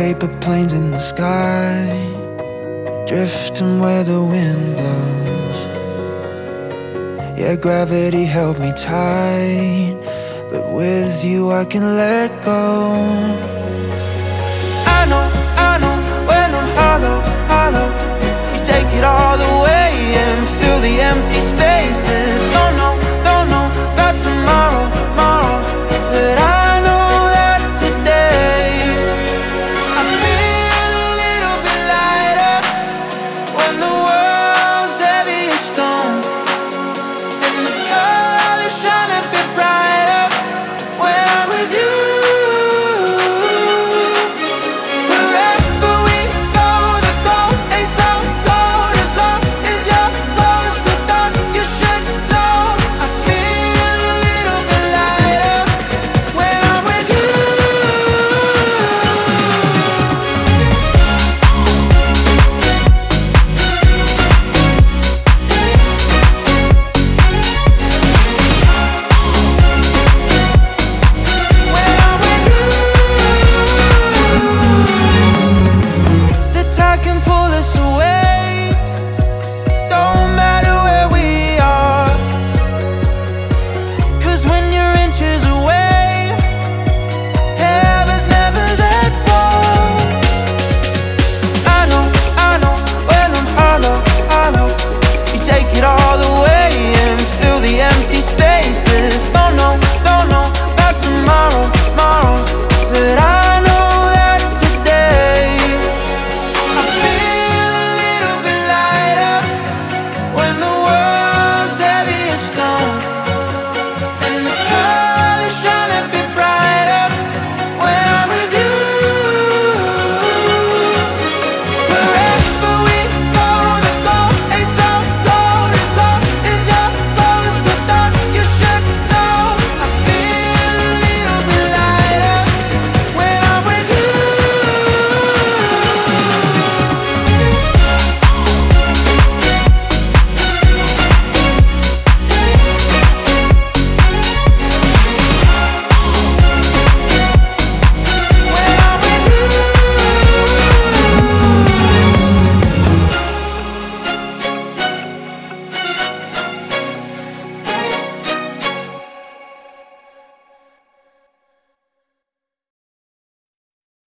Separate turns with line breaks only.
paper planes in the sky, drifting where the wind blows. Yeah, gravity held me tight, but with you I can let go. I know, when I'm hollow, you take it all away and fill the empty space.